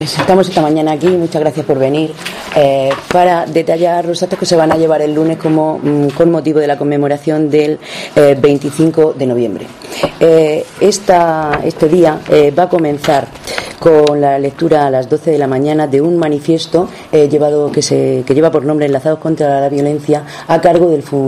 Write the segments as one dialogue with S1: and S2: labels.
S1: Estamos esta mañana aquí, muchas gracias por venir, para detallar los actos que se van a llevar el lunes con motivo de la conmemoración del 25 de noviembre. Este día va a comenzar con la lectura a las 12 de la mañana de un manifiesto que lleva por nombre Enlazados contra la Violencia, a cargo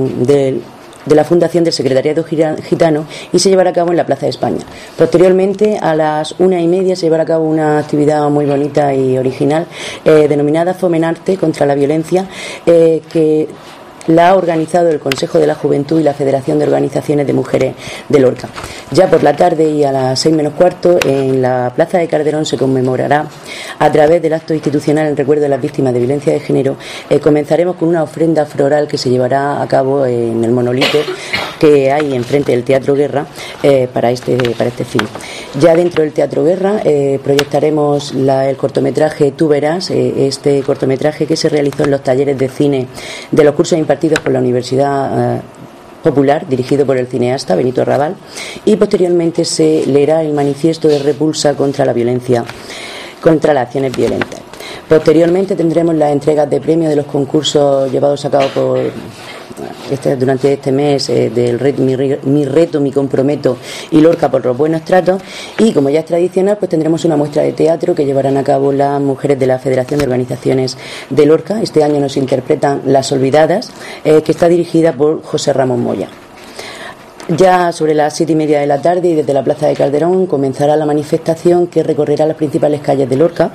S1: de la Fundación del Secretariado Gitano, y se llevará a cabo en la Plaza de España. Posteriormente, a las 1:30, se llevará a cabo una actividad muy bonita y original denominada Fomenarte contra la Violencia, que la ha organizado el Consejo de la Juventud y la Federación de Organizaciones de Mujeres de Lorca. Ya por la tarde y a las 6:15, en la Plaza de Calderón se conmemorará, a través del acto institucional en recuerdo de las víctimas de violencia de género. Comenzaremos con una ofrenda floral que se llevará a cabo en el monolito que hay enfrente del Teatro Guerra para este fin. Ya dentro del Teatro Guerra proyectaremos el cortometraje Tú verás, este cortometraje que se realizó en los talleres de cine de los cursos impartidos por la Universidad Popular, dirigido por el cineasta Benito Raval, y posteriormente se leerá el manifiesto de repulsa contra la violencia, contra las acciones violentas. Posteriormente tendremos las entregas de premios de los concursos llevados a cabo durante este mes del Mi Reto, Mi Comprometo y Lorca por los Buenos Tratos, y como ya es tradicional, pues tendremos una muestra de teatro que llevarán a cabo las mujeres de la Federación de Organizaciones de Lorca. Este año nos interpretan Las Olvidadas, que está dirigida por José Ramón Moya. Ya sobre las 7:30 de la tarde, y desde la Plaza de Calderón, comenzará la manifestación que recorrerá las principales calles de Lorca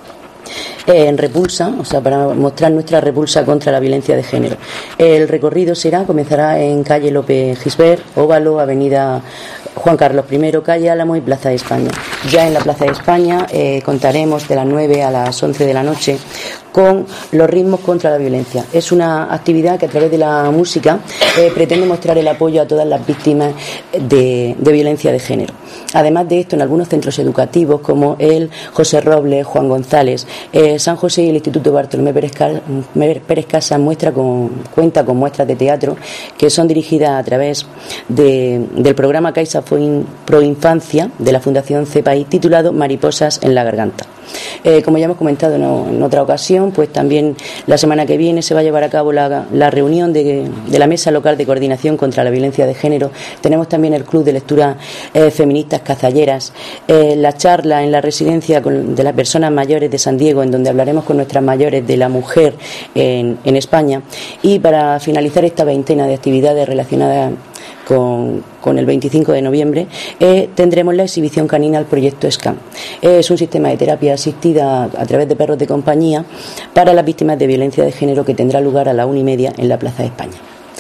S1: en repulsa, o sea, para mostrar nuestra repulsa contra la violencia de género. El recorrido comenzará en calle López Gisbert, Óvalo, avenida Juan Carlos I, calle Álamo y Plaza de España. Ya en la Plaza de España contaremos de las 9 a las 11 de la noche con los ritmos contra la violencia. Es una actividad que a través de la música pretende mostrar el apoyo a todas las víctimas de violencia de género. Además de esto, en algunos centros educativos como el José Robles, Juan González, San José y el Instituto Bartolomé Pérez Casas cuenta con muestras de teatro que son dirigidas a través del programa Caixa Pro Infancia de la Fundación CEPAI, titulado Mariposas en la Garganta. Como ya hemos comentado en otra ocasión, pues también la semana que viene se va a llevar a cabo la reunión de la Mesa Local de Coordinación contra la Violencia de Género. Tenemos también el Club de Lectura Feministas Cazalleras, la charla en la residencia de las personas mayores de San Diego, en donde hablaremos con nuestras mayores de la mujer en España. Y para finalizar esta veintena de actividades relacionadas con el 25 de noviembre, tendremos la exhibición canina al proyecto SCAN. Es un sistema de terapia asistida a través de perros de compañía para las víctimas de violencia de género, que tendrá lugar a las 1:30 en la Plaza de España.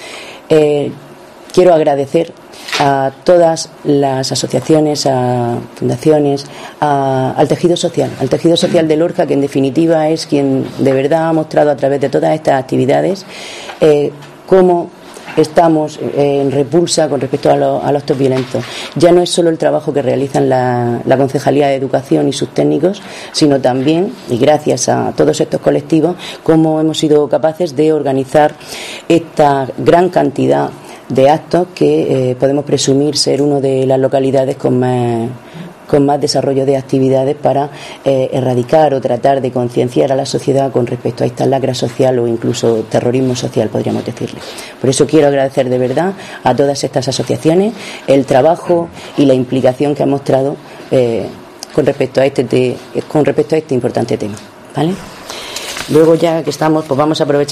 S1: Quiero agradecer a todas las asociaciones, a fundaciones, al tejido social de Lorca, que en definitiva es quien de verdad ha mostrado a través de todas estas actividades cómo estamos en repulsa con respecto a los actos violentos. Ya no es solo el trabajo que realizan la Concejalía de Educación y sus técnicos, sino también, y gracias a todos estos colectivos, cómo hemos sido capaces de organizar esta gran cantidad de actos que podemos presumir ser una de las localidades con más desarrollo de actividades para erradicar o tratar de concienciar a la sociedad con respecto a esta lacra social o incluso terrorismo social, podríamos decirle. Por eso quiero agradecer de verdad a todas estas asociaciones el trabajo y la implicación que han mostrado con respecto a este importante tema, ¿vale? Luego, ya que estamos, pues vamos a aprovechar